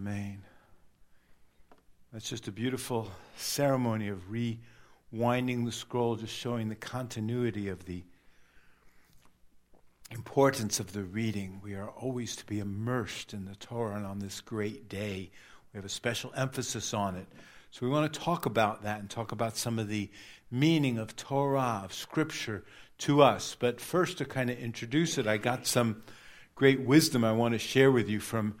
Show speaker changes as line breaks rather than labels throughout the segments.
Amen. That's just a beautiful ceremony of rewinding the scroll, just showing the continuity of the importance of the reading. We are always to be immersed in the Torah, and on this great day, we have a special emphasis on it. So we want to talk about that and talk about some of the meaning of Torah, of Scripture to us. But first, to kind of introduce it, I got some great wisdom I want to share with you from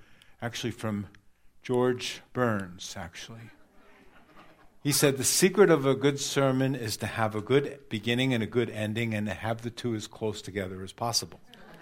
George Burns, actually. He said, the secret of a good sermon is to have a good beginning and a good ending and to have the two as close together as possible.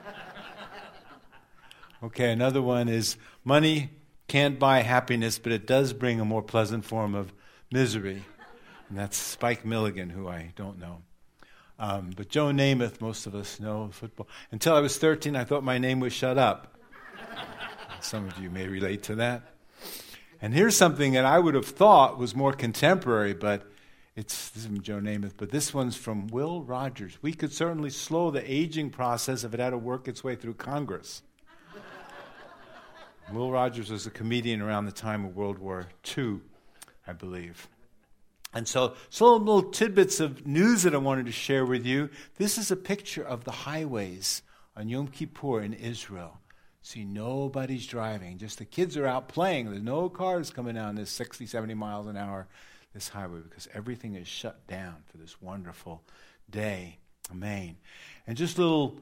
Okay, another one is, money can't buy happiness, but it does bring a more pleasant form of misery. And that's Spike Milligan, who I don't know. But Joe Namath, most of us know football. Until I was 13, I thought my name was Shut Up. Some of you may relate to that. And here's something that I would have thought was more contemporary, but this is from Joe Namath, but this one's from Will Rogers. We could certainly slow the aging process if it had to work its way through Congress. Will Rogers was a comedian around the time of World War II, I believe. And so little tidbits of news that I wanted to share with you. This is a picture of the highways on Yom Kippur in Israel. See, nobody's driving. Just the kids are out playing. There's no cars coming down this 60, 70 miles an hour, this highway, because everything is shut down for this wonderful day. Amen. And just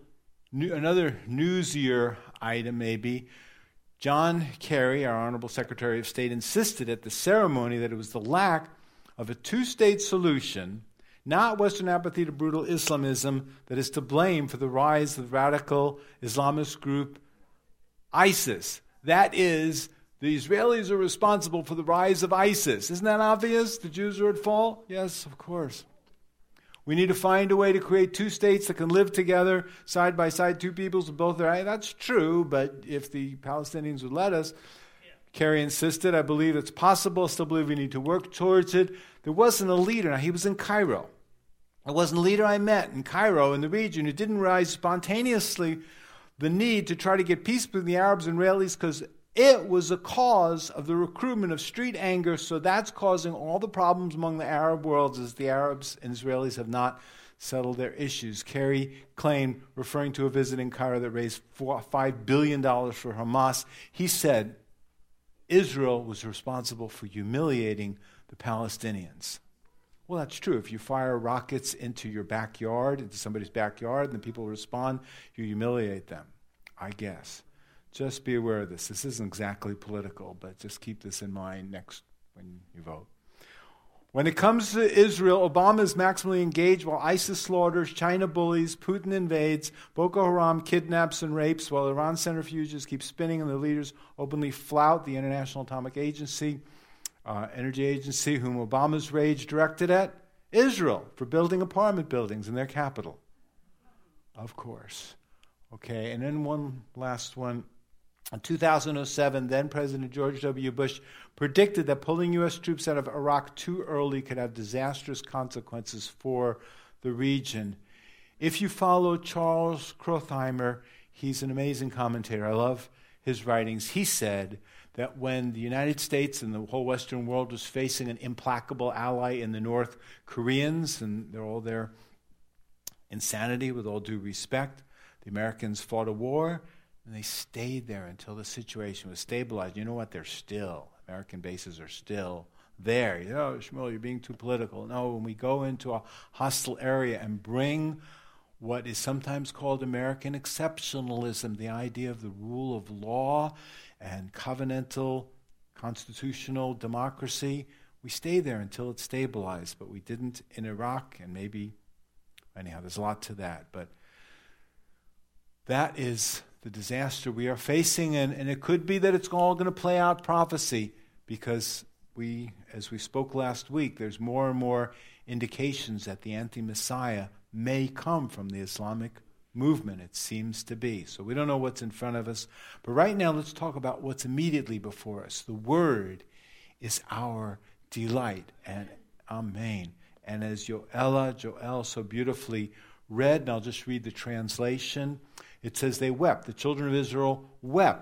another newsier item maybe. John Kerry, our Honorable Secretary of State, insisted at the ceremony that it was the lack of a two-state solution, not Western apathy to brutal Islamism, that is to blame for the rise of the radical Islamist group ISIS. That is, the Israelis are responsible for the rise of ISIS. Isn't that obvious? The Jews are at fault? Yes, of course. We need to find a way to create two states that can live together, side by side, two peoples with both their... That's true, but if the Palestinians would let us, Kerry insisted, I believe it's possible. I still believe we need to work towards it. There wasn't a leader. Now, he was in Cairo. There wasn't a leader I met in Cairo, in the region, who didn't rise spontaneously the need to try to get peace between the Arabs and Israelis, because it was a cause of the recruitment of street anger. So that's causing all the problems among the Arab worlds, as the Arabs and Israelis have not settled their issues. Kerry claimed, referring to a visit in Cairo that raised $5 billion for Hamas, he said Israel was responsible for humiliating the Palestinians. Well, that's true. If you fire rockets into your backyard, into somebody's backyard, and the people respond, you humiliate them, I guess. Just be aware of this. This isn't exactly political, but just keep this in mind next when you vote. When it comes to Israel, Obama is maximally engaged while ISIS slaughters, China bullies, Putin invades, Boko Haram kidnaps and rapes, while Iran centrifuges keep spinning and the leaders openly flout the International Atomic Energy Agency, whom Obama's rage directed at Israel for building apartment buildings in their capital. Of course. Okay, and then one last one. In 2007, then President George W. Bush predicted that pulling U.S. troops out of Iraq too early could have disastrous consequences for the region. If you follow Charles Krauthammer, he's an amazing commentator. I love his writings. He said that when the United States and the whole Western world was facing an implacable ally in the North Koreans, and they're all their insanity, with all due respect, the Americans fought a war, and they stayed there until the situation was stabilized. You know what? American bases are still there. Shmuel, you're being too political. No, when we go into a hostile area and bring what is sometimes called American exceptionalism, the idea of the rule of law and covenantal constitutional democracy, we stay there until it's stabilized. But we didn't in Iraq, and anyhow, there's a lot to that. But that is the disaster we are facing, and it could be that it's all going to play out prophecy, because as we spoke last week, there's more and more indications that the anti-Messiah may come from the Islamic movement, it seems to be. So we don't know what's in front of us. But right now, let's talk about what's immediately before us. The Word is our delight. And amen. And as Joel so beautifully read, and I'll just read the translation, it says they wept. The children of Israel wept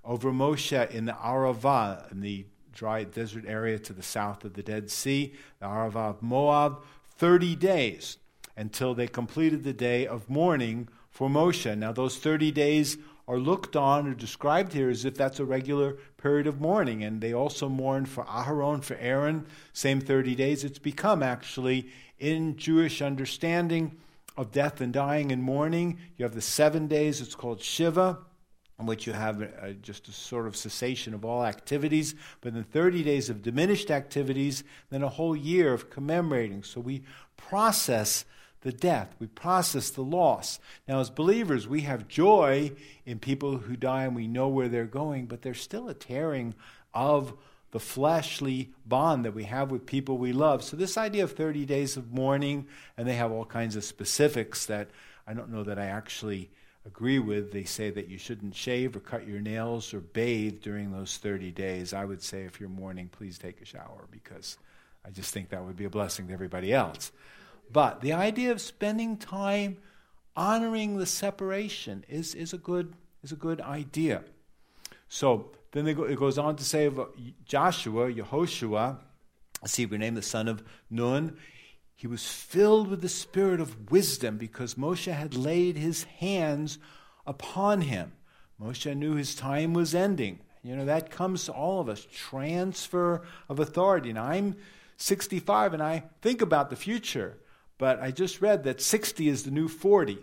over Moshe in the Arava, in the dry desert area to the south of the Dead Sea, the Arava of Moab, 30 days until they completed the day of mourning for Moshe. Now those 30 days are looked on or described here as if that's a regular period of mourning. And they also mourned for Aharon, for Aaron, same 30 days. It's become actually, in Jewish understanding of death and dying and mourning, you have the 7 days, it's called Shiva, in which you have just a sort of cessation of all activities, but then 30 days of diminished activities, then a whole year of commemorating. So we process the death, we process the loss. Now as believers, we have joy in people who die and we know where they're going, but there's still a tearing of the fleshly bond that we have with people we love. So this idea of 30 days of mourning, and they have all kinds of specifics that I don't know that I actually agree with. They say that you shouldn't shave or cut your nails or bathe during those 30 days. I would say if you're mourning, please take a shower, because I just think that would be a blessing to everybody else. But the idea of spending time honoring the separation is a good idea. So then it goes on to say of Joshua, Yehoshua, let's see, we name the son of Nun. He was filled with the spirit of wisdom because Moshe had laid his hands upon him. Moshe knew his time was ending. You know, that comes to all of us, transfer of authority. Now, I'm 65 and I think about the future, but I just read that 60 is the new 40.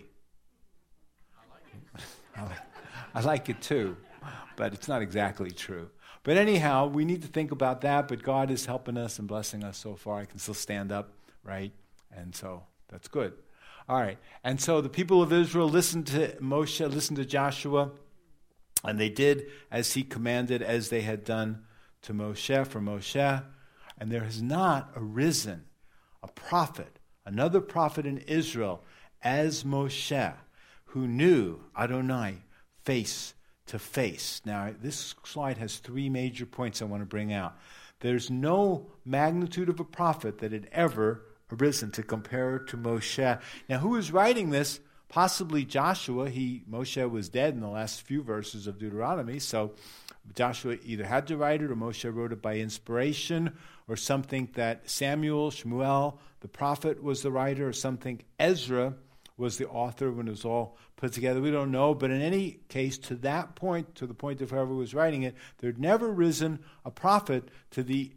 I like it too, but it's not exactly true. But anyhow, we need to think about that, but God is helping us and blessing us so far. I can still stand up, right? And so that's good. All right. And so the people of Israel listened to Moshe, listened to Joshua, and they did as he commanded, as they had done to Moshe, for Moshe. And there has not arisen a prophet, another prophet in Israel, as Moshe, who knew Adonai face to face. Now, this slide has three major points I want to bring out. There's no magnitude of a prophet that had ever arisen to compare to Moshe. Now, who is writing this? Possibly Joshua. Moshe was dead in the last few verses of Deuteronomy, so Joshua either had to write it or Moshe wrote it by inspiration, or something that Shmuel, the prophet, was the writer, or something Ezra was the author when it was all put together. We don't know, but in any case, to that point, to the point of whoever was writing it, there had never risen a prophet to the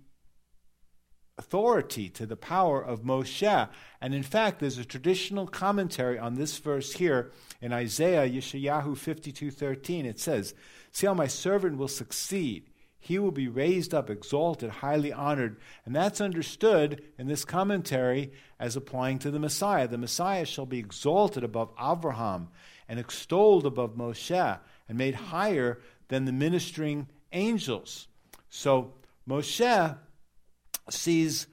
authority, to the power of Moshe. And in fact, there's a traditional commentary on this verse here in Isaiah, Yeshayahu 52:13. It says, "See how my servant will succeed. He will be raised up, exalted, highly honored." And that's understood in this commentary as applying to the Messiah. The Messiah shall be exalted above Abraham and extolled above Moshe and made higher than the ministering angels. So Moshe sees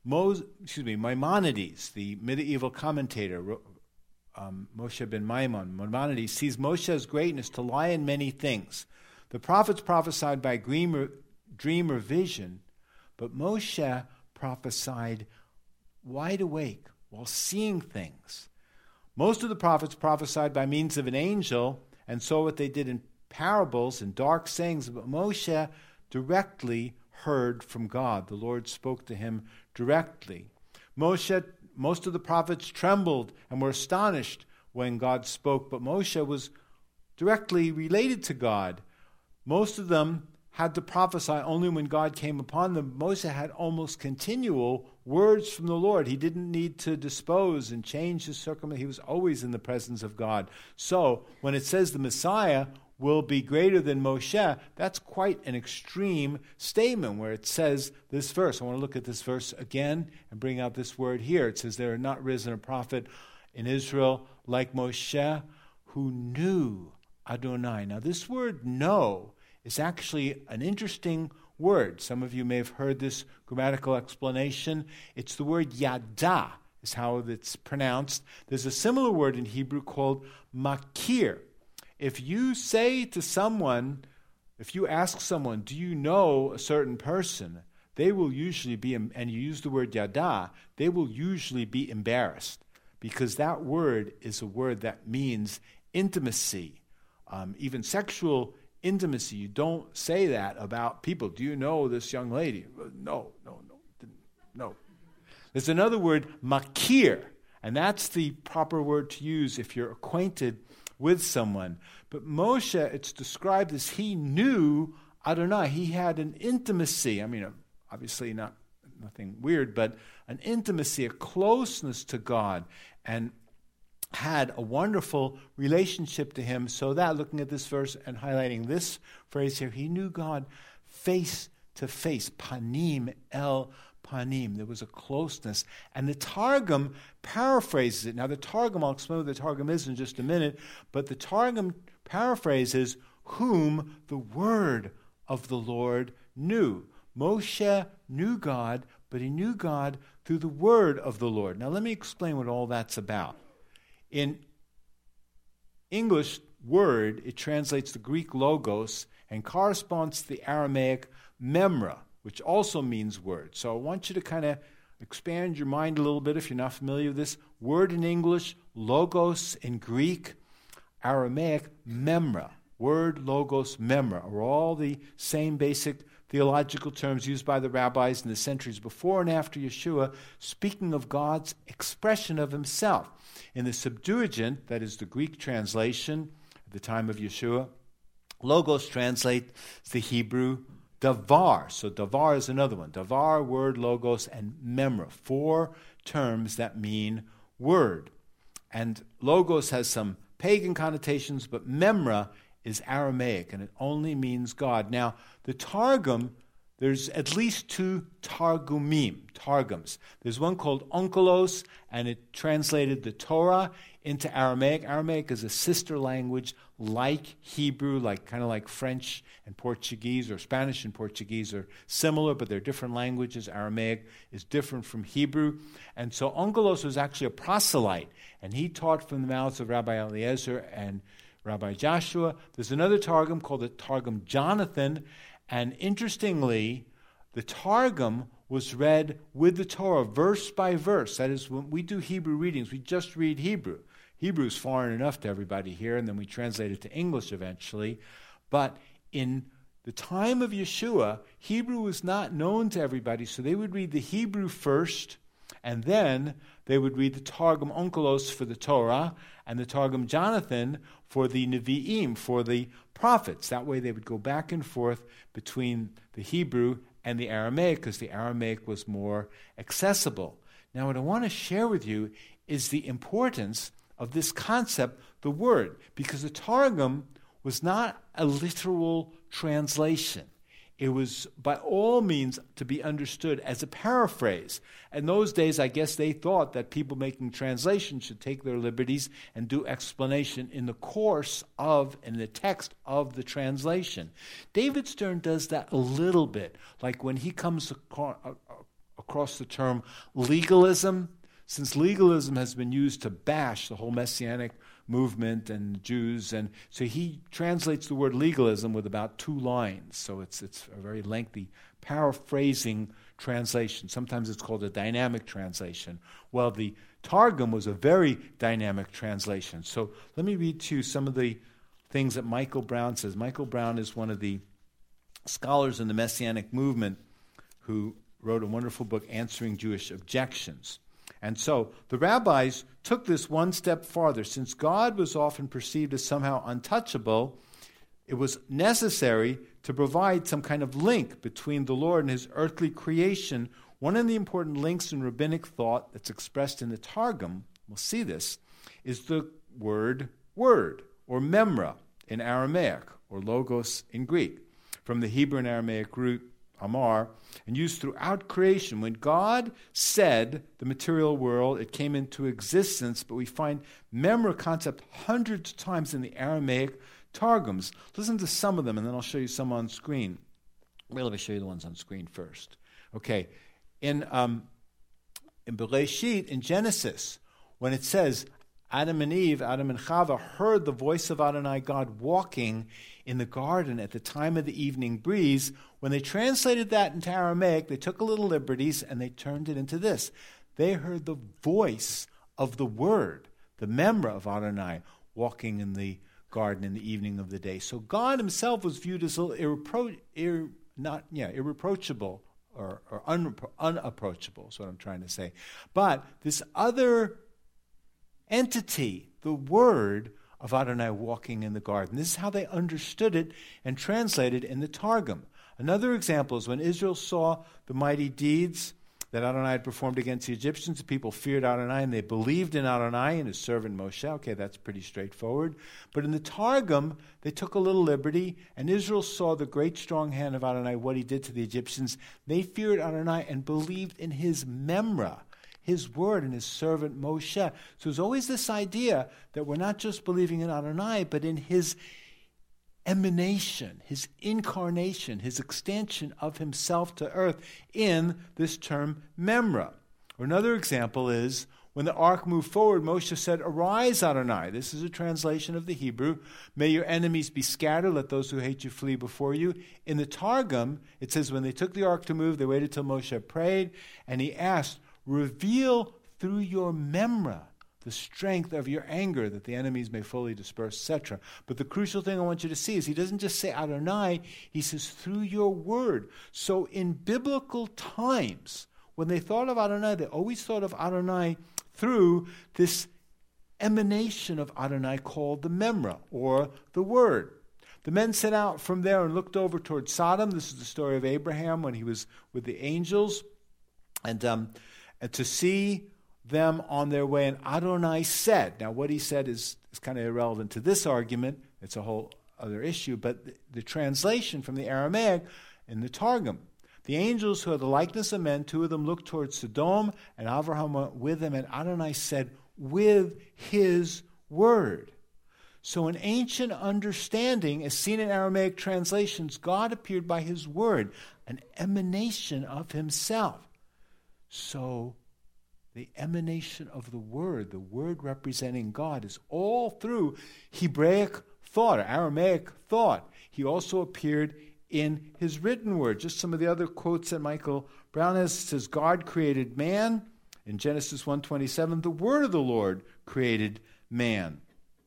Maimonides, the medieval commentator, Moshe ben Maimonides, sees Moshe's greatness to lie in many things. The prophets prophesied by dream or vision, but Moshe prophesied wide awake while seeing things. Most of the prophets prophesied by means of an angel and saw what they did in parables and dark sayings, but Moshe directly heard from God. The Lord spoke to him directly. Most of the prophets trembled and were astonished when God spoke, but Moshe was directly related to God. Most of them had to prophesy only when God came upon them. Moshe had almost continual words from the Lord. He didn't need to dispose and change his circumstance. He was always in the presence of God. So when it says the Messiah will be greater than Moshe, that's quite an extreme statement where it says this verse. I want to look at this verse again and bring out this word here. It says, "There had not risen a prophet in Israel like Moshe who knew Adonai." Now this word know is actually an interesting word. Some of you may have heard this grammatical explanation. It's the word yada, is how it's pronounced. There's a similar word in Hebrew called makir. If you say to someone, if you ask someone, do you know a certain person, they will usually be, and you use the word yada, they will usually be embarrassed, because that word is a word that means intimacy, even sexual intimacy. You don't say that about people. Do you know this young lady? No. There's another word, makir, and that's the proper word to use if you're acquainted with someone. But Moshe, it's described as he knew Adonai. He had an intimacy. I mean, obviously nothing weird, but an intimacy, a closeness to God, and had a wonderful relationship to him, so that, looking at this verse and highlighting this phrase here, he knew God face to face, panim el panim. There was a closeness. And the Targum paraphrases it. Now the Targum, I'll explain what the Targum is in just a minute, but the Targum paraphrases whom the word of the Lord knew. Moshe knew God, but he knew God through the word of the Lord. Now let me explain what all that's about. In English word, it translates the Greek logos and corresponds to the Aramaic memra, which also means word. So I want you to kind of expand your mind a little bit if you're not familiar with this. Word in English, logos in Greek, Aramaic memra. Word, logos, memra are all the same basic theological terms used by the rabbis in the centuries before and after Yeshua, speaking of God's expression of himself. In the Septuagint, that is the Greek translation at the time of Yeshua, logos translates the Hebrew davar. So davar is another one. Davar, word, logos, and memra. 4 terms that mean word. And logos has some pagan connotations, but memra is Aramaic, and it only means God. Now, the Targum, there's at least 2 targums. There's one called Onkelos, and it translated the Torah into Aramaic. Aramaic is a sister language like Hebrew, kind of like French and Portuguese, or Spanish and Portuguese are similar, but they're different languages. Aramaic is different from Hebrew. And so Onkelos was actually a proselyte, and he taught from the mouths of Rabbi Eliezer and Rabbi Joshua. There's another Targum called the Targum Jonathan, and interestingly, the Targum was read with the Torah, verse by verse. That is, when we do Hebrew readings, we just read Hebrew. Hebrew is foreign enough to everybody here, and then we translate it to English eventually. But in the time of Yeshua, Hebrew was not known to everybody, so they would read the Hebrew first, and then they would read the Targum Onkelos for the Torah, and the Targum Jonathan for the Nevi'im, for the prophets. That way they would go back and forth between the Hebrew and the Aramaic, because the Aramaic was more accessible. Now what I want to share with you is the importance of this concept, the word, because the Targum was not a literal translation. It was by all means to be understood as a paraphrase. In those days, I guess they thought that people making translations should take their liberties and do explanation in the course of, in the text of the translation. David Stern does that a little bit, like when he comes across the term legalism. Since legalism has been used to bash the whole Messianic movement and Jews, and so he translates the word legalism with about 2 lines. So it's a very lengthy paraphrasing translation. Sometimes it's called a dynamic translation. Well, the Targum was a very dynamic translation. So let me read to you some of the things that Michael Brown says. Michael Brown is one of the scholars in the Messianic movement who wrote a wonderful book, Answering Jewish Objections. And so the rabbis took this one step farther. Since God was often perceived as somehow untouchable, it was necessary to provide some kind of link between the Lord and his earthly creation. One of the important links in rabbinic thought that's expressed in the Targum, we'll see this, is the word or memra in Aramaic, or logos in Greek, from the Hebrew and Aramaic root Amar, and used throughout creation. When God said the material world, it came into existence, but we find memra concept hundreds of times in the Aramaic Targums. Listen to some of them, and then I'll show you some on screen. Well, let me show you the ones on screen first. Okay, in Bereshit, in Genesis, when it says Adam and Eve, Adam and Chava, heard the voice of Adonai God walking in the garden at the time of the evening breeze. When they translated that into Aramaic, they took a little liberties and they turned it into this. They heard the voice of the word, the memra of Adonai, walking in the garden in the evening of the day. So God himself was viewed as irreproachable or unapproachable is what I'm trying to say. But this other entity, the Word of Adonai walking in the garden. This is how they understood it and translated in the Targum. Another example is when Israel saw the mighty deeds that Adonai had performed against the Egyptians, the people feared Adonai and they believed in Adonai and his servant Moshe. Okay, that's pretty straightforward. But in the Targum, they took a little liberty, and Israel saw the great strong hand of Adonai, what he did to the Egyptians. They feared Adonai and believed in his memra, his word, and his servant Moshe. So there's always this idea that we're not just believing in Adonai, but in his emanation, his incarnation, his extension of himself to earth in this term memra. Or another example is when the ark moved forward, Moshe said, "Arise, Adonai." This is a translation of the Hebrew. "May your enemies be scattered, let those who hate you flee before you." In the Targum, it says when they took the ark to move, they waited till Moshe prayed, and he asked, "Reveal through your memra the strength of your anger, that the enemies may fully disperse," etc. But the crucial thing I want you to see is he doesn't just say Adonai, he says through your word. So in biblical times, when they thought of Adonai, they always thought of Adonai through this emanation of Adonai called the memra, or the word. The men set out from there and looked over toward Sodom. This is the story of Abraham when he was with the angels. And to see them on their way, and Adonai said. Now what he said is kind of irrelevant to this argument. It's a whole other issue, but the translation from the Aramaic in the Targum. The angels who had the likeness of men, two of them looked towards Sodom, and Abraham went with them, and Adonai said, with his word. So in ancient understanding, as seen in Aramaic translations, God appeared by his word, an emanation of himself. So the emanation of the word representing God, is all through Hebraic thought, or Aramaic thought. He also appeared in his written word. Just some of the other quotes that Michael Brown has says, God created man. In Genesis 1:27, the word of the Lord created man.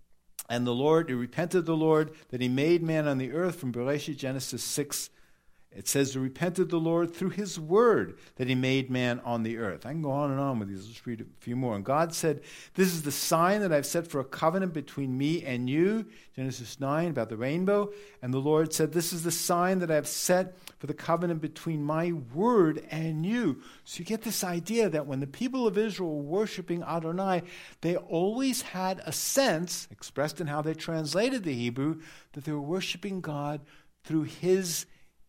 And the Lord, it repented the Lord that he made man on the earth. From Bereshit, Genesis 6, it says, it repented the Lord through his word that he made man on the earth. I can go on and on with these. Let's read a few more. And God said, this is the sign that I've set for a covenant between me and you. Genesis 9, about the rainbow. And the Lord said, this is the sign that I've set for the covenant between my word and you. So you get this idea that when the people of Israel were worshiping Adonai, they always had a sense, expressed in how they translated the Hebrew, that they were worshiping God through his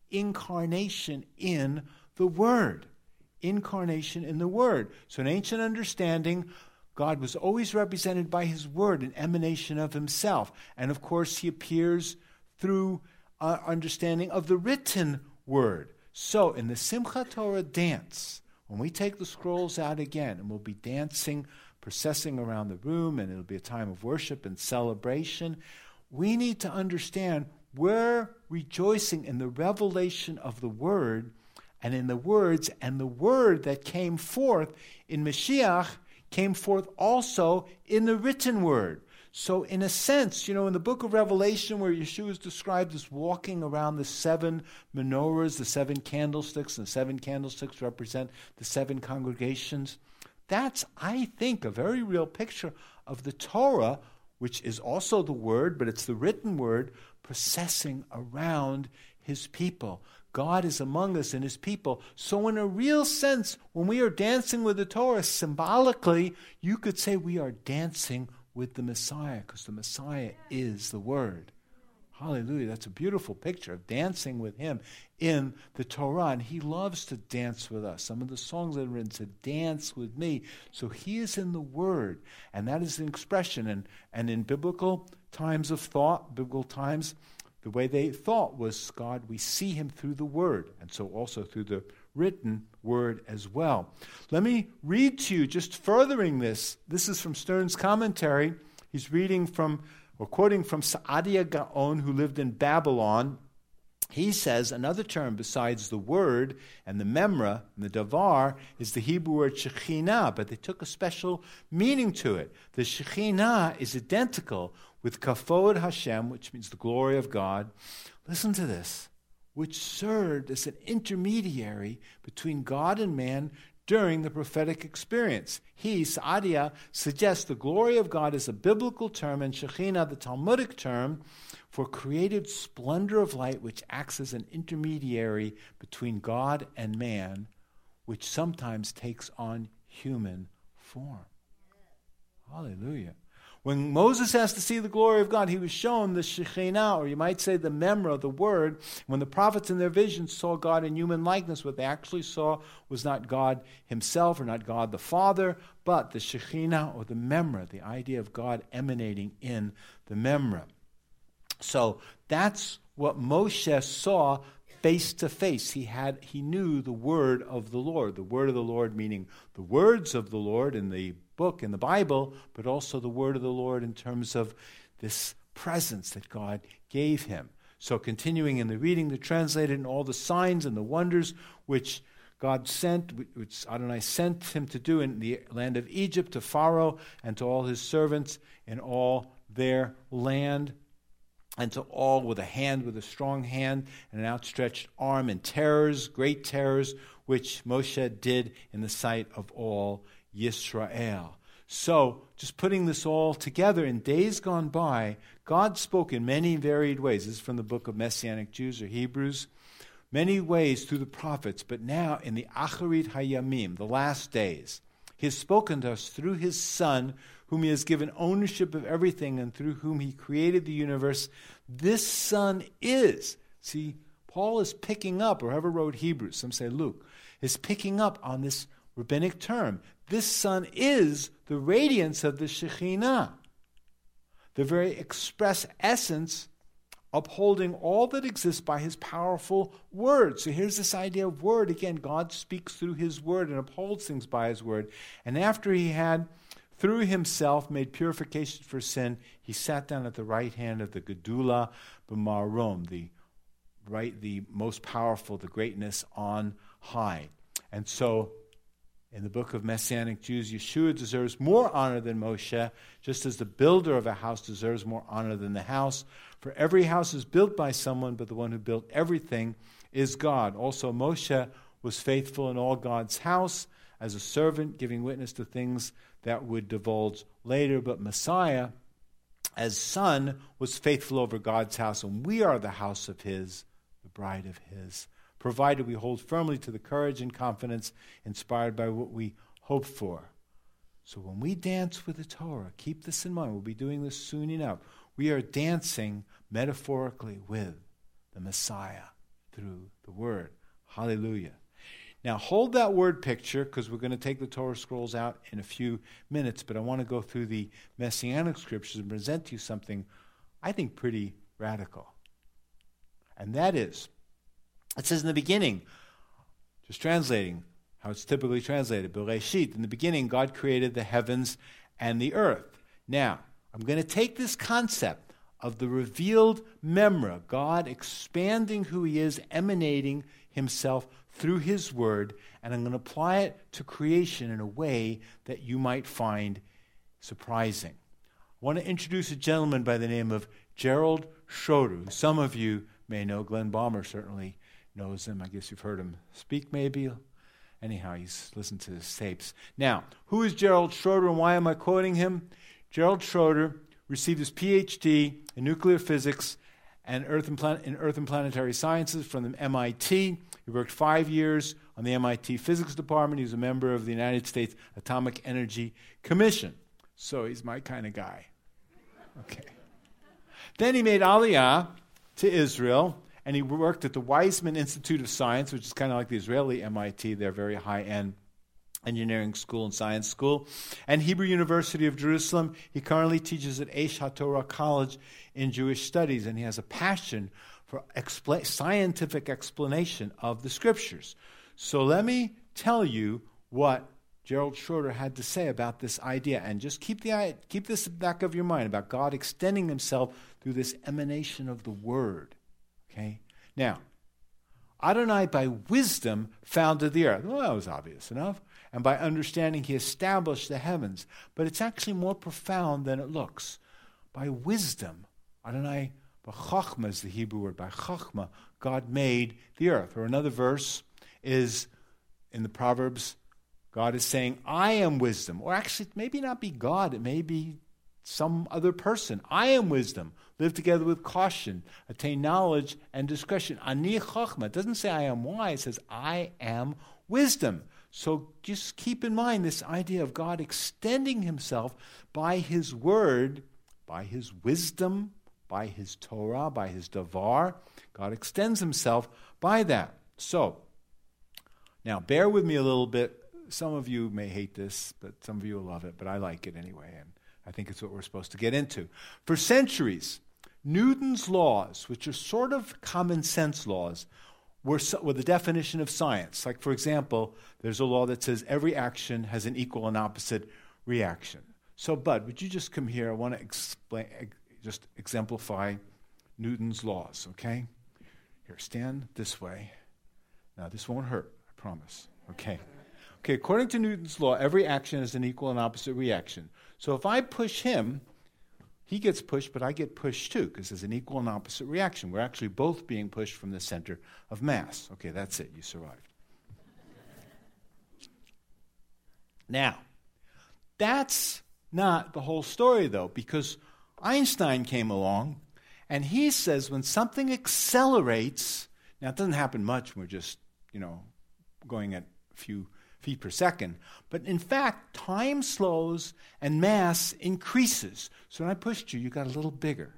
incarnation in the Word. Incarnation in the Word. So in ancient understanding, God was always represented by his Word, an emanation of himself. And of course, he appears through understanding of the written Word. So in the Simchat Torah dance, when we take the scrolls out again, and we'll be dancing, processing around the room, and it'll be a time of worship and celebration, we need to understand we're rejoicing in the revelation of the Word and in the words, and the Word that came forth in Mashiach came forth also in the written Word. So in a sense, in the book of Revelation where Yeshua is described as walking around the 7 menorahs, the 7 candlesticks, and the 7 candlesticks represent the 7 congregations, that's, I think, a very real picture of the Torah, which is also the Word, but it's the written Word, processing around his people. God is among us and his people. So in a real sense, when we are dancing with the Torah, symbolically, you could say we are dancing with the Messiah, because the Messiah is the Word. Hallelujah. That's a beautiful picture of dancing with him in the Torah. And he loves to dance with us. Some of the songs that are written said, dance with me. So he is in the Word. And that is an expression. And in biblical times of thought, biblical times, the way they thought was God, we see him through the Word. And so also through the written Word as well. Let me read to you, just furthering this. This is from Stern's commentary. He's reading from, or quoting from Saadia Gaon, who lived in Babylon he says another term besides the word and the memra and the davar is the Hebrew word Shekhinah, but they took a special meaning to it. The Shekhinah is identical with Kavod Hashem, which means the glory of God. Listen to this, which served as an intermediary between God and man during the prophetic experience. He, Saadia, suggests the glory of God is a biblical term and Shekhinah, the Talmudic term, for created splendor of light which acts as an intermediary between God and man, which sometimes takes on human form. Hallelujah. When Moses asked to see the glory of God, he was shown the Shekhinah, or you might say the memra, the word. When the prophets in their visions saw God in human likeness, what they actually saw was not God himself or not God the Father, but the Shekhinah or the memra, the idea of God emanating in the memra. So that's what Moshe saw face to face. He knew the word of the Lord. The word of the Lord meaning the words of the Lord in the book, in the Bible, but also the word of the Lord in terms of this presence that God gave him. So continuing in the reading, the translated, and all the signs and the wonders which God sent, which Adonai sent him to do in the land of Egypt, to Pharaoh and to all his servants in all their land, and to all with a strong hand and an outstretched arm, and terrors, great terrors, which Moshe did in the sight of all Yisrael. So, just putting this all together, in days gone by, God spoke in many varied ways. This is from the book of Messianic Jews or Hebrews. Many ways through the prophets, but now in the Acharit Hayamim, the last days, he has spoken to us through his Son, whom he has given ownership of everything and through whom he created the universe. This Son is, see, Paul is picking up, or whoever wrote Hebrews, some say Luke, is picking up on this rabbinic term. This Son is the radiance of the Shekhinah, the very express essence upholding all that exists by his powerful word. So here's this idea of word. Again, God speaks through his word and upholds things by his word. And after he had, through himself, made purification for sin, he sat down at the right hand of the Gedula B'marom, the most powerful, the greatness on high. And so, in the book of Messianic Jews, Yeshua deserves more honor than Moshe, just as the builder of a house deserves more honor than the house. For every house is built by someone, but the one who built everything is God. Also, Moshe was faithful in all God's house as a servant, giving witness to things that would divulge later. But Messiah, as son, was faithful over God's house, and we are the house of his, the bride of his, provided we hold firmly to the courage and confidence inspired by what we hope for. So when we dance with the Torah, keep this in mind. We'll be doing this soon enough. We are dancing metaphorically with the Messiah through the Word. Hallelujah. Now hold that word picture, because we're going to take the Torah scrolls out in a few minutes, but I want to go through the Messianic scriptures and present to you something I think pretty radical. And that is, it says in the beginning, just translating how it's typically translated, Bereshit, in the beginning God created the heavens and the earth. Now, I'm going to take this concept of the revealed memra, God expanding who he is, emanating himself through his word, and I'm going to apply it to creation in a way that you might find surprising. I want to introduce a gentleman by the name of Gerald Schroeder, who some of you may know. Glenn Balmer certainly knows him. I guess you've heard him speak maybe. Anyhow, he's listened to his tapes. Now, who is Gerald Schroeder and why am I quoting him? Gerald Schroeder received his PhD in nuclear physics and Earth and Planetary Sciences from the MIT. He worked 5 years on the MIT Physics Department. He was a member of the United States Atomic Energy Commission. So he's my kind of guy. Okay. Then he made Aliyah to Israel, and he worked at the Weizmann Institute of Science, which is kind of like the Israeli MIT. They're very high-end engineering school and science school, and Hebrew University of Jerusalem. He currently teaches at Aish HaTorah College in Jewish Studies, and he has a passion for scientific explanation of the Scriptures. So let me tell you what Gerald Schroeder had to say about this idea, and just keep this in the back of your mind about God extending himself through this emanation of the Word. Okay? Now, Adonai by wisdom founded the earth. Well, that was obvious enough. And by understanding, he established the heavens. But it's actually more profound than it looks. By wisdom, Adonai, b'chachma is the Hebrew word. By chachma, God made the earth. Or another verse is in the Proverbs, God is saying, I am wisdom. Or actually, it may not be God. It may be some other person. I am wisdom. Live together with caution. Attain knowledge and discretion. Ani chachma. It doesn't say I am wise. It says I am wisdom. So just keep in mind this idea of God extending himself by his word, by his wisdom, by his Torah, by his davar. God extends himself by that. So, now bear with me a little bit. Some of you may hate this, but some of you will love it, but I like it anyway, and I think it's what we're supposed to get into. For centuries, Newton's laws, which are sort of common sense laws, were the definition of science. Like, for example, there's a law that says every action has an equal and opposite reaction. So, Bud, would you just come here? I want to just exemplify Newton's laws, okay? Here, stand this way. Now, this won't hurt, I promise, okay? Okay, according to Newton's law, every action has an equal and opposite reaction. So if I push him, he gets pushed, but I get pushed too, because there's an equal and opposite reaction. We're actually both being pushed from the center of mass. Okay, that's it. You survived. Now, that's not the whole story, though, because Einstein came along, and he says when something accelerates, now it doesn't happen much when we're just, going at a few feet per second. But in fact, time slows and mass increases. So when I pushed you, you got a little bigger.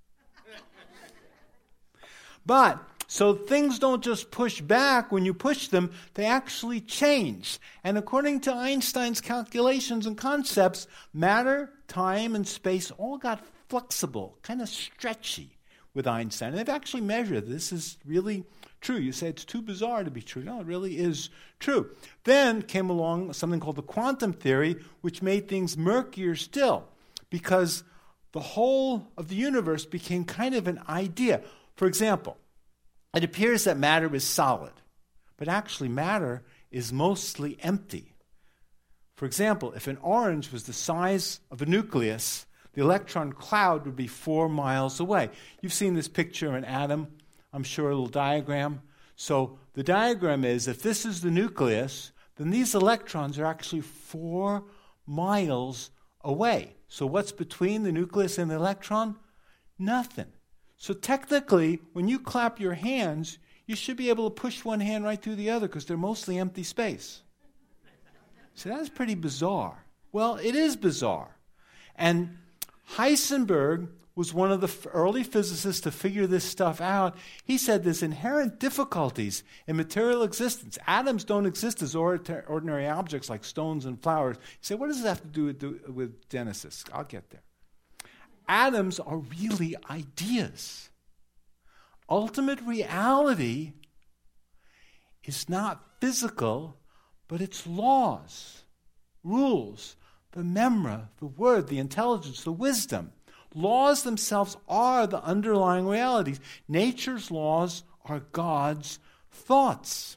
But, so things don't just push back when you push them, they actually change. And according to Einstein's calculations and concepts, matter, time, and space all got flexible, kind of stretchy with Einstein. And they've actually measured this is really true. You say it's too bizarre to be true. No, it really is true. Then came along something called the quantum theory, which made things murkier still, because the whole of the universe became kind of an idea. For example, it appears that matter is solid, but actually matter is mostly empty. For example, if an orange was the size of a nucleus, the electron cloud would be 4 miles away. You've seen this picture of an atom, I'm sure, a little diagram. So the diagram is, if this is the nucleus, then these electrons are actually 4 miles away. So what's between the nucleus and the electron? Nothing. So technically, when you clap your hands, you should be able to push one hand right through the other because they're mostly empty space. So that's pretty bizarre. Well, it is bizarre. And Heisenberg was one of the early physicists to figure this stuff out. He said there's inherent difficulties in material existence. Atoms don't exist as ordinary objects like stones and flowers. He said, what does this have to do with Genesis? I'll get there. Atoms are really ideas. Ultimate reality is not physical, but it's laws, rules, the memra, the word, the intelligence, the wisdom. Laws themselves are the underlying realities. Nature's laws are God's thoughts.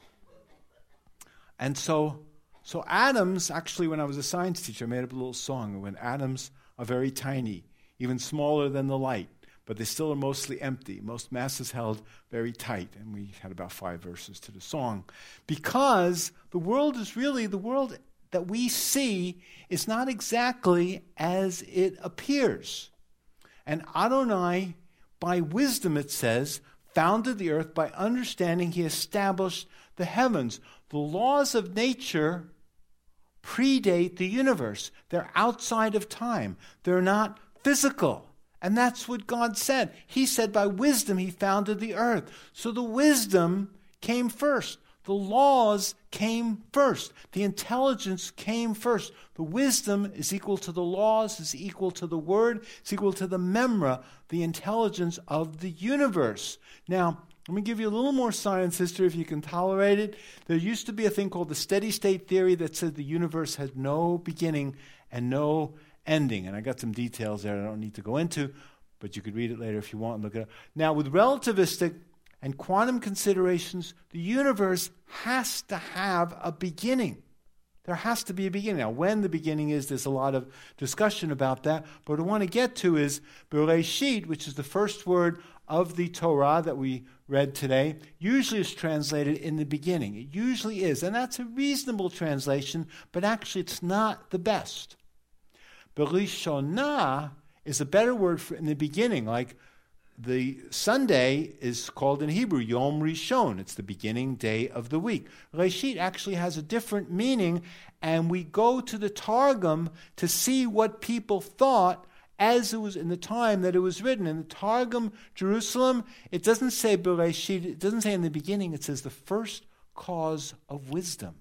And so atoms, actually, when I was a science teacher, I made up a little song when atoms are very tiny, even smaller than the light, but they still are mostly empty. Most mass is held very tight, and we had about 5 verses to the song. Because the world is really, the world that we see is not exactly as it appears. And Adonai, by wisdom it says, founded the earth. By understanding, he established the heavens. The laws of nature predate the universe. They're outside of time. They're not physical. And that's what God said. He said by wisdom he founded the earth. So the wisdom came first. The laws came first. The intelligence came first. The wisdom is equal to the laws, is equal to the word, is equal to the memra, the intelligence of the universe. Now, let me give you a little more science history if you can tolerate it. There used to be a thing called the steady state theory that said the universe had no beginning and no ending. And I got some details there I don't need to go into, but you could read it later if you want and look it up. Now, with relativistic and quantum considerations, the universe has to have a beginning. There has to be a beginning. Now, when the beginning is, there's a lot of discussion about that. But what I want to get to is Bereshit, which is the first word of the Torah that we read today, usually is translated in the beginning. It usually is. And that's a reasonable translation, but actually it's not the best. Berishonah is a better word for in the beginning, like the Sunday is called in Hebrew Yom Rishon. It's the beginning day of the week. Reshit actually has a different meaning, and we go to the Targum to see what people thought as it was in the time that it was written. In the Targum, Jerusalem, it doesn't say Bereshit, it doesn't say in the beginning, it says the first cause of wisdom.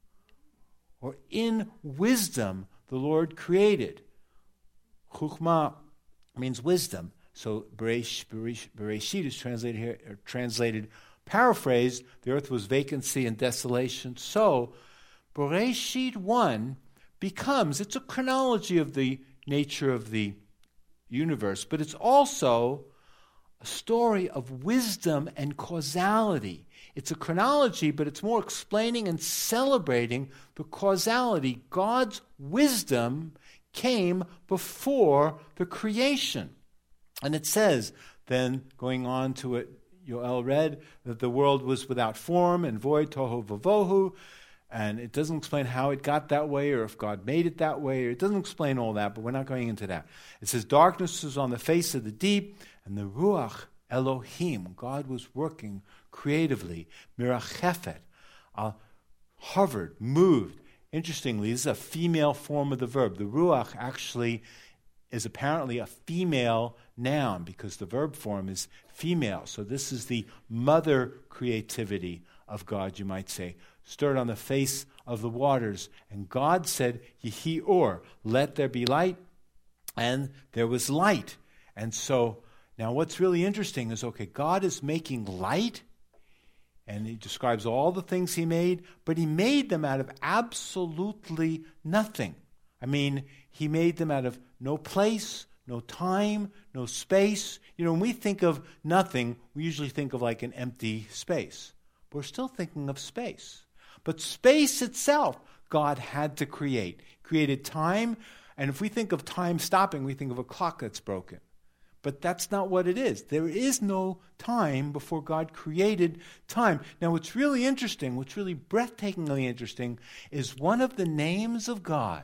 Or in wisdom, the Lord created. Chukmah means wisdom. So Bereshit is translated here, or translated, paraphrased, the earth was vacancy and desolation. So Bereshit 1 becomes, it's a chronology of the nature of the universe, but it's also a story of wisdom and causality. It's a chronology, but it's more explaining and celebrating the causality. God's wisdom came before the creation. And it says, then going on to it, Yoel read, that the world was without form and void, tohu vavohu, and it doesn't explain how it got that way or if God made it that way. It doesn't explain all that, but we're not going into that. It says, darkness was on the face of the deep, and the Ruach Elohim, God was working creatively, mirachefet, hovered, moved. Interestingly, this is a female form of the verb. The Ruach actually is apparently a female noun because the verb form is female. So this is the mother creativity of God, you might say. Stirred on the face of the waters. And God said, Yehi or, let there be light. And there was light. And so, now what's really interesting is, okay, God is making light. And he describes all the things he made, but he made them out of absolutely nothing. I mean, he made them out of no place, no time, no space. You know, when we think of nothing, we usually think of like an empty space. But we're still thinking of space. But space itself, God had to create. Created time, and if we think of time stopping, we think of a clock that's broken. But that's not what it is. There is no time before God created time. Now, what's really interesting, what's really breathtakingly interesting, is one of the names of God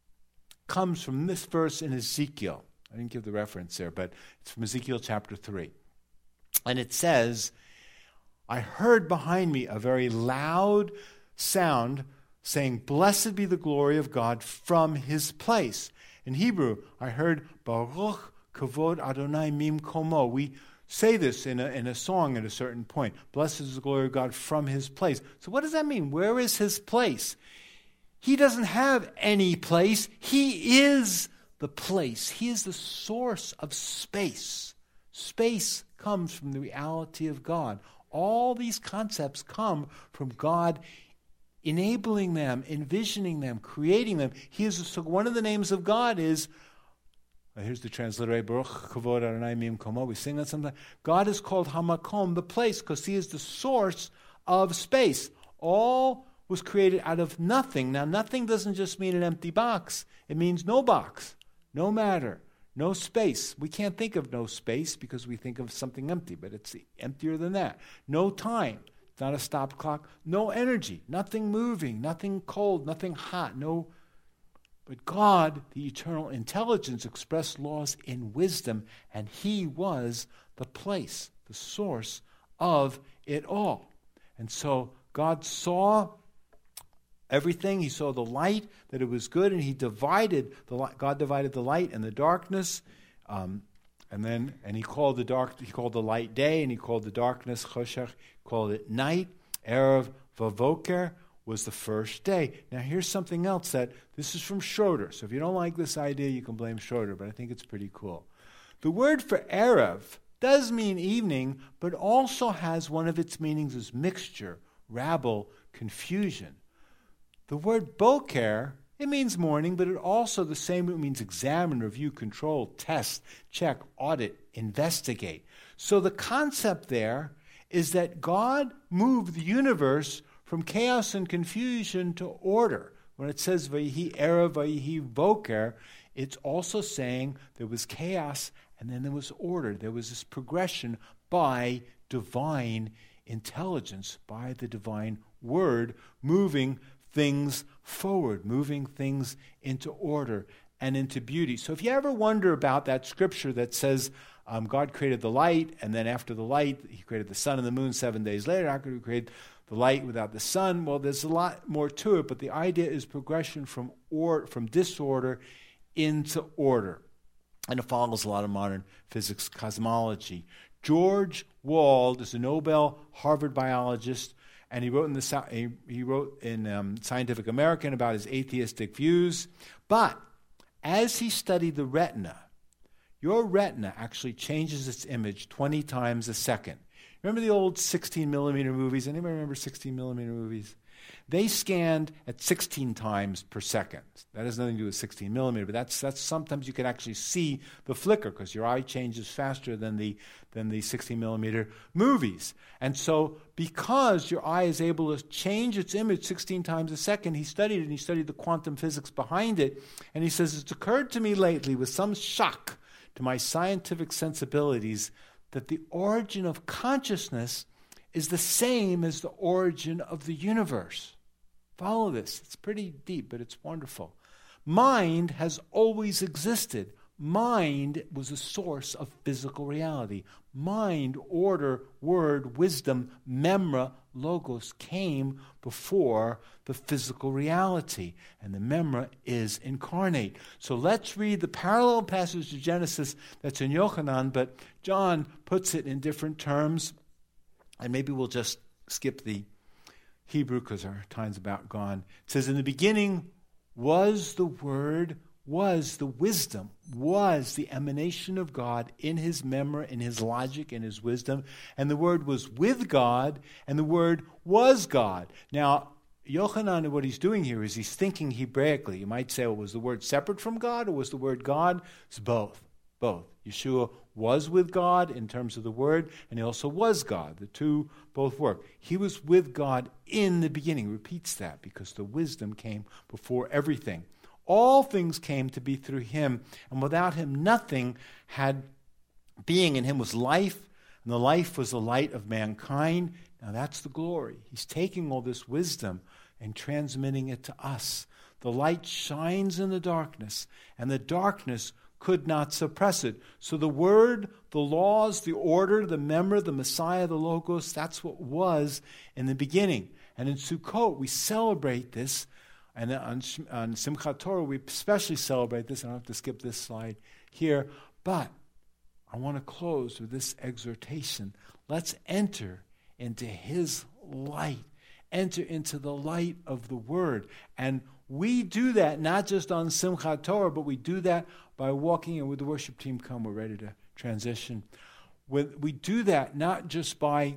comes from this verse in Ezekiel. I didn't give the reference there, but it's from Ezekiel chapter 3. And it says, I heard behind me a very loud sound saying, blessed be the glory of God from his place. In Hebrew, I heard, Baruch Kavod Adonai Mim Komo. We say this in a song at a certain point. Blessed is the glory of God from his place. So what does that mean? Where is his place? He doesn't have any place. He is the place. He is the source of space. Space comes from the reality of God. All these concepts come from God enabling them, envisioning them, creating them. So one of the names of God is, here's the transliteration, Baruch Kavod Adonai Mim Komo. We sing that sometimes. God is called Hamakom, the place, because he is the source of space. All was created out of nothing. Now, nothing doesn't just mean an empty box. It means no box, no matter, no space. We can't think of no space because we think of something empty, but it's emptier than that. No time. It's not a stop clock. No energy. Nothing moving. Nothing cold. Nothing hot. No. But God, the eternal intelligence, expressed laws in wisdom, and he was the place, the source of it all. And so God saw everything. He saw the light, that it was good, and he divided the light. God divided the light and the darkness, and he called the light day, and he called the darkness choshech, called it night. Erev vavoker was the first day. Now here's something else this is from Schroeder. So if you don't like this idea, you can blame Schroeder, but I think it's pretty cool. The word for Erev does mean evening, but also has one of its meanings as mixture, rabble, confusion. The word boker, it means morning, but it means examine, review, control, test, check, audit, investigate. So the concept there is that God moved the universe from chaos and confusion to order. When it says Vayihi Era, Vayihi Boker, it's also saying there was chaos and then there was order. There was this progression by divine intelligence, by the divine word, moving things forward, moving things into order and into beauty. So if you ever wonder about that scripture that says God created the light, and then after the light, he created the sun and the moon 7 days later, how could he create the light without the sun? Well, there's a lot more to it, but the idea is progression from disorder into order. And it follows a lot of modern physics cosmology. George Wald is a Nobel Harvard biologist, and he wrote in Scientific American about his atheistic views. But as he studied the retina, your retina actually changes its image 20 times a second. Remember the old 16 millimeter movies? Anybody remember 16 millimeter movies? They scanned at 16 times per second. That has nothing to do with 16 millimeter, but that's sometimes you can actually see the flicker because your eye changes faster than the 16 millimeter movies. And so because your eye is able to change its image 16 times a second, he studied it, and he studied the quantum physics behind it, and he says, it's occurred to me lately with some shock to my scientific sensibilities that the origin of consciousness is the same as the origin of the universe. Follow this. It's pretty deep, but it's wonderful. Mind has always existed. Mind was a source of physical reality. Mind, order, word, wisdom, memra, logos came before the physical reality. And the memra is incarnate. So let's read the parallel passage of Genesis that's in Yochanan, but John puts it in different terms. And maybe we'll just skip the Hebrew because our time's about gone. It says, in the beginning was the Word, was the wisdom, was the emanation of God in his memory, in his logic, in his wisdom. And the Word was with God, and the Word was God. Now, Yochanan, what he's doing here is he's thinking Hebraically. You might say, well, was the Word separate from God, or was the Word God? It's both. Both. Yeshua was with God in terms of the Word, and he also was God. The two both work. He was with God in the beginning. He repeats that because the wisdom came before everything. All things came to be through him, and without him nothing had being. In him was life, and the life was the light of mankind. Now that's the glory. He's taking all this wisdom and transmitting it to us. The light shines in the darkness, and the darkness could not suppress it. So the Word, the laws, the order, the memra, the Messiah, the Logos, that's what was in the beginning. And in Sukkot, we celebrate this. And on Simchat Torah, we especially celebrate this. I don't have to skip this slide here. But I want to close with this exhortation. Let's enter into his light. Enter into the light of the Word. And we do that not just on Simchat Torah, but we do that by walking, and with the worship team come, we're ready to transition. We do that not just by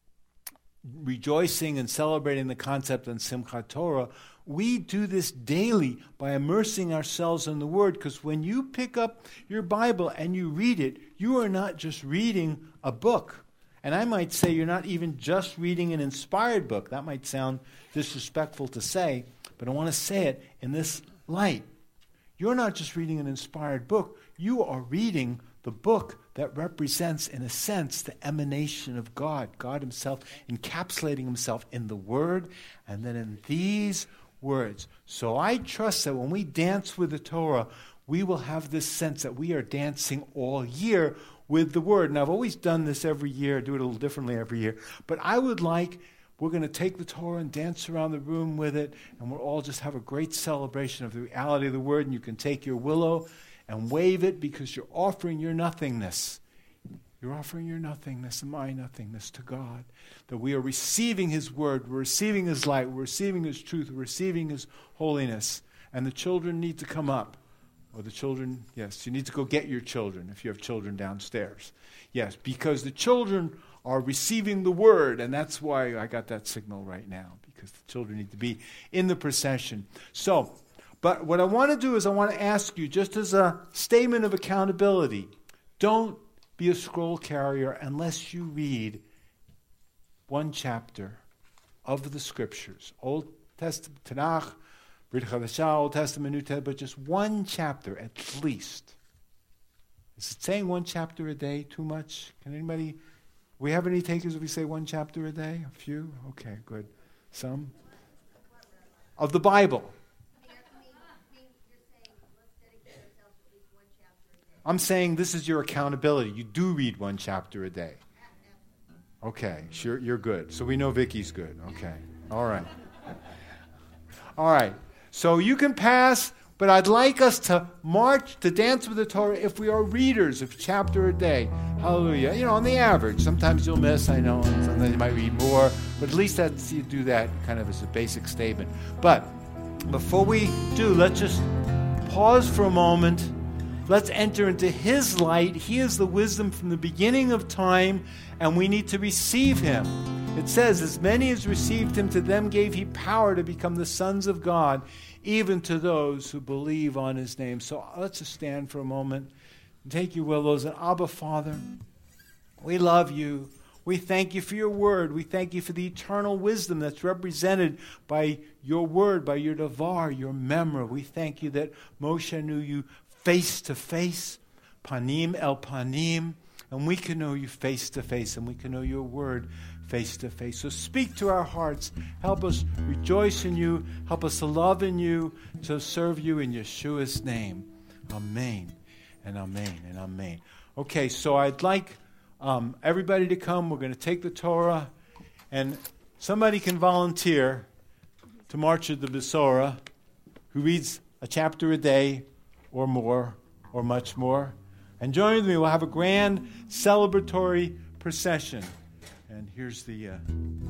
rejoicing and celebrating the concept on Simchat Torah. We do this daily by immersing ourselves in the Word, because when you pick up your Bible and you read it, you are not just reading a book. And I might say you're not even just reading an inspired book. That might sound disrespectful to say, but I want to say it in this light. You're not just reading an inspired book. You are reading the book that represents, in a sense, the emanation of God. God himself encapsulating himself in the Word and then in these words. So I trust that when we dance with the Torah, we will have this sense that we are dancing all year with the Word. Now, I've always done this every year, do it a little differently every year, but I would like, we're going to take the Torah and dance around the room with it, and we'll all just have a great celebration of the reality of the Word, and you can take your willow and wave it because you're offering your nothingness. You're offering your nothingness and my nothingness to God. That we are receiving his Word, we're receiving his light, we're receiving his truth, we're receiving his holiness. And the children need to come up. Or the children, yes, you need to go get your children if you have children downstairs. Yes, because the children are receiving the Word, and that's why I got that signal right now, because the children need to be in the procession. So, but what I want to do is I want to ask you, just as a statement of accountability, don't be a scroll carrier unless you read one chapter of the Scriptures. Old Testament, Tanakh, Brit Chadashah, Old Testament, New Testament, but just one chapter at least. Is it saying one chapter a day too much? Can anybody, we have any takers if we say one chapter a day? A few? Okay, good. Some? Of the Bible. I'm saying this is your accountability. You do read one chapter a day. Okay, sure, you're good. So we know Vicky's good. Okay, all right. All right, so you can pass, but I'd like us to march, to dance with the Torah if we are readers of chapter a day. Hallelujah. You know, on the average. Sometimes you'll miss, I know, and sometimes you might read more, but at least you do that kind of as a basic statement. But before we do, let's just pause for a moment. Let's enter into His light. He is the wisdom from the beginning of time, and we need to receive Him. It says, as many as received Him, to them gave He power to become the sons of God, even to those who believe on His name. So let's just stand for a moment and take your willows. And Abba, Father, we love You. We thank You for Your word. We thank You for the eternal wisdom that's represented by Your word, by Your Devar, Your Memra. We thank You that Moshe knew You face to face, panim el panim, and we can know You face to face, and we can know Your word face to face. So speak to our hearts. Help us rejoice in You. Help us to love in You, to serve You in Yeshua's name. Amen and amen and amen. Okay, so I'd like everybody to come. We're going to take the Torah, and somebody can volunteer to march at the Besorah, who reads a chapter a day, or more, or much more. And join with me, we'll have a grand celebratory procession. And here's the